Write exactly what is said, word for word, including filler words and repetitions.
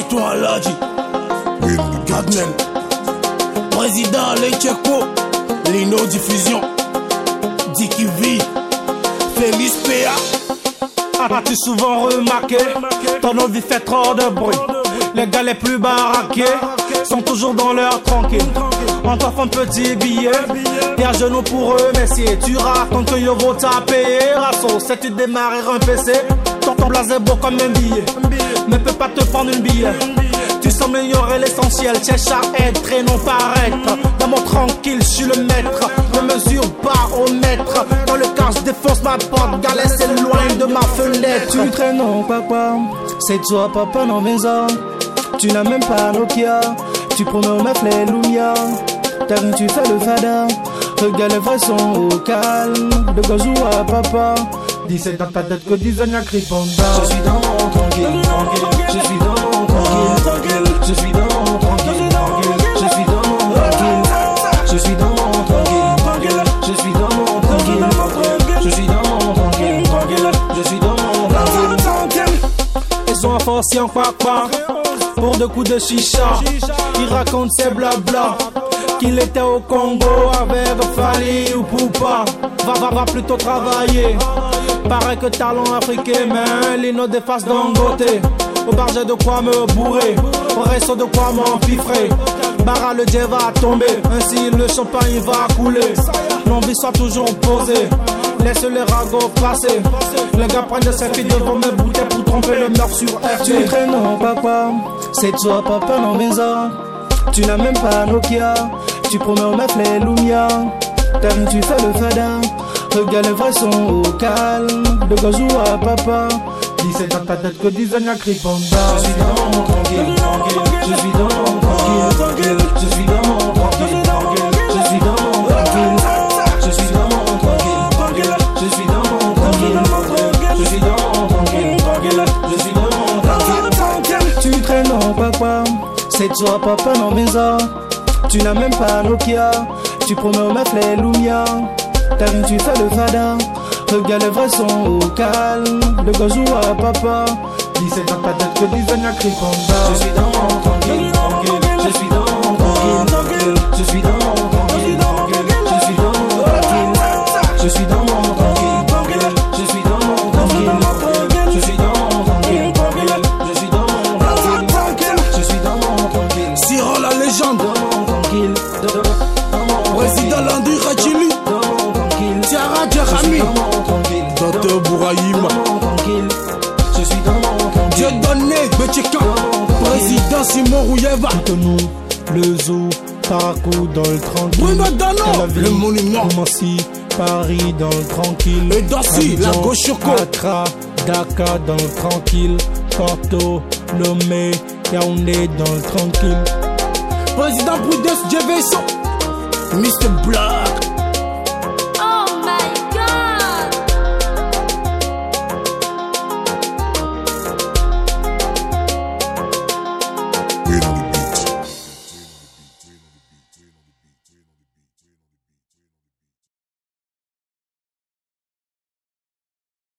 Tonton Aladji, Gadnel, Président Lecheko, Lino Diffusion, Dicky V, Félix P A. As-tu souvent remarqué, ton envie fait trop de bruit. Les gars les plus baraqués sont toujours dans leur tranquille. On t'offre un petit billet, t'es à genoux pour eux, messieurs. Tu racontes que yo vaut ta payer. Rasso, c'est tu démarrer un P C. Ton ton blaze est beau comme un billet, mais peut pas te prendre une billet. Tu sembles ignorer l'essentiel, cherche à être et non paraître. Dans mon tranquille, je suis le maître, ne mesure pas au mètre. Dans le cas, je défonce ma porte, galère s'éloigne de ma fenêtre. Tu traînes non papa, c'est toi papa non maison. Tu n'as même pas Nokia, tu promets aux meufs les Lumia. T'as vu tu fais le fada, regarde les vrais sont au calme. De gazou à papa, dix-sept dans ta tête que dix ans y'a Cripanda. Je suis dans mon tranquille, tranquille, je suis dans mon tranquille, tranquille, je suis dans mon tranquille, tranquille, je suis dans mon tranquille, je suis dans mon tranquille, tranquille, je suis dans mon tranquille, tranquille, je suis dans mon tranquille, tranquille, je suis dans mon tranquille. Ils sont à force en quoi quoi pour deux coups de chicha. Ils racontent ses blabla, qu'il était au Congo avec Fali ou Poupa. Va, va, va plutôt travailler. Paraît que talent africain, mais Lino déface Dangote. Au bar j'ai de quoi me bourrer, au resto de quoi m'empiffrer. Barra le jet va tomber, ainsi le champagne va couler. L'envie soit toujours posée, laisse les ragots passer. Les gars prennent des selfies devant mes bouteilles pour tromper le meurtre sur F T. Tu traînes non papa, c'est toi papa non maison. Tu n'as même pas Nokia, tu promets aux meufs les Lumia. T'as vu tu fais le fada, regarde les vrais sont au calme. De gazou à papa, dix-sept dans ta tête que dix ans y'a Cripanda. Je suis dans mon tranquille, tranquille, je suis dans mon tranquille, tranquille, je suis dans mon tranquille, tranquille, je suis dans mon tranquille, je suis dans mon tranquille, tranquille, je suis dans mon tranquille, tranquille, je suis dans mon tranquille, tranquille, je suis dans mon tranquille. Tu traînes non papa, c'est toi papa non maison. Tu n'as même pas Nokia, tu promets aux meufs les Lumia. T'as vu tu fais le fada, regarde les vrais sont au calme. De gazou à papa, dix-sept dans ta tête que dix ans y'a Cripanda. Je suis dans mon tranquille, tranquille, je suis dans mon tranquille, tranquille, je suis dans mon tranquille, tranquille, je suis dans mon tranquille, je suis dans mon tranquille, tranquille, je suis dans mon tranquille, tranquille, je suis dans mon tranquille, tranquille, je suis dans mon tranquille, je suis dans mon tranquille. Siro la légende, Président Landry Rachili, Tiara Djerami, Docteur Bouraïma, je suis dans mon tranquille. Dieu donné, Betcheka, Président Simon Rouyeva, Cotonou, le zoo, Parakou dans le tranquille. Bruno Dano, le monument, Koumassi, Paris dans le tranquille. et Dossi, la gauche choco, Accra, Dakar dans le tranquille. Porto, Lomé, Yaoundé dans le tranquille. Président Prudence Djeveso, mister Black.